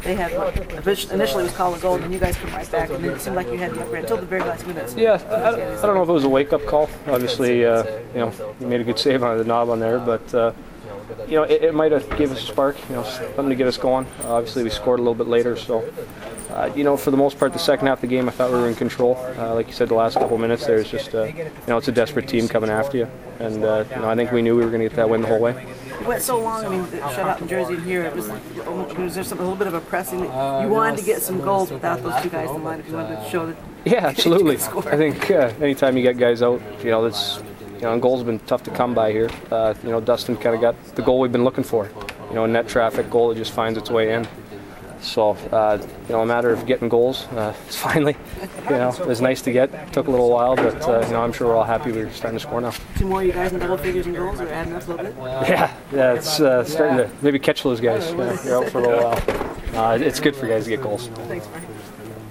they had initially it was called a goal, and then you guys come right back, and then it seemed like you had the upper hand until the very last minutes. Yeah, I don't know if it was a wake-up call. Obviously, you made a good save on the knob on there, but it might have gave us a spark, something to get us going. Obviously, we scored a little bit later, so for the most part, the second half of the game, I thought we were in control. Like you said, the last couple of minutes, there was just it's a desperate team coming after you, and I think we knew we were going to get that win the whole way. It went so long. I mean, the shutout in Jersey and here, was there a little bit of a pressing? You wanted to get some goals without those two guys in line if you wanted to show that. Yeah, absolutely. I think anytime you get guys out, and goals have been tough to come by here. Dustin kind of got the goal we've been looking for. Net traffic goal that just finds its way in. So, a matter of getting goals. Finally, it was nice to get. Took a little while, but I'm sure we're all happy we're starting to score now. Two more, you guys in double figures in goals, or adding up a little bit? Yeah, it's starting to maybe catch those guys. You're out for a little while. It's good for guys to get goals. Thanks, Brian.